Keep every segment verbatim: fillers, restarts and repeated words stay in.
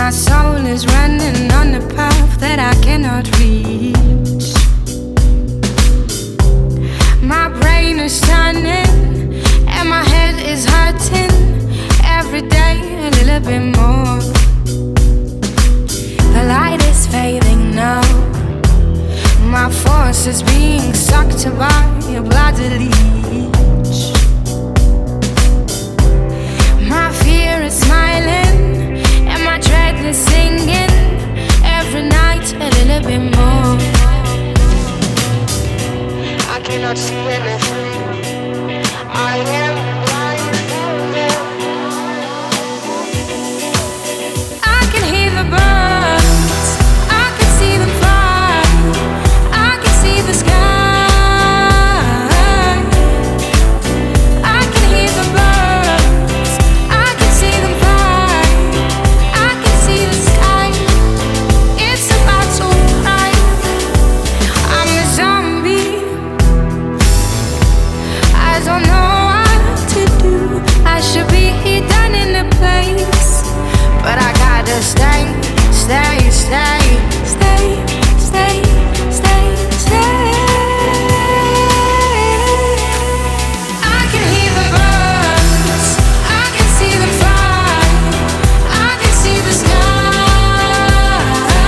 My soul is running on a path that I cannot reach. My brain is turning and my head is hurting. Every day a little bit more. The light is fading now. My force is being sucked by a bloody leech. My fear is smiling and my dread is singing. Every night a little bit more. I cannot see anything. I am blind. I can hear the birds. I can see them fly. I can see the sky. I can hear the birds. I can see them fly. I can see the sky. It's about to rise. I'm a zombie. I don't know what to do. I should be done in a place, but I gotta stay, stay, stay, stay, stay, stay, stay. I can hear the birds. I can see them fly. I can see the sky.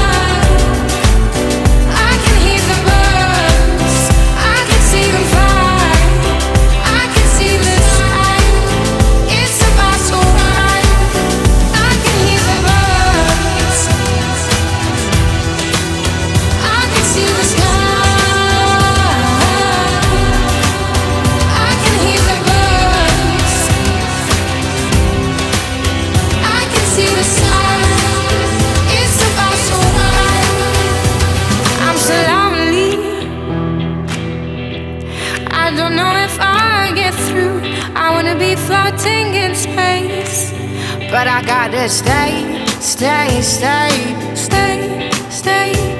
I can hear the birds. I can see them fly. I can see the sky. It's about to rise. I can hear the birds. I can see the sky. I can hear the birds. I can see the sky. It's about to rise. I'm so lonely. I don't know if I get through. I wanna be floating in space, but I gotta stay, stay, stay, stay, stay.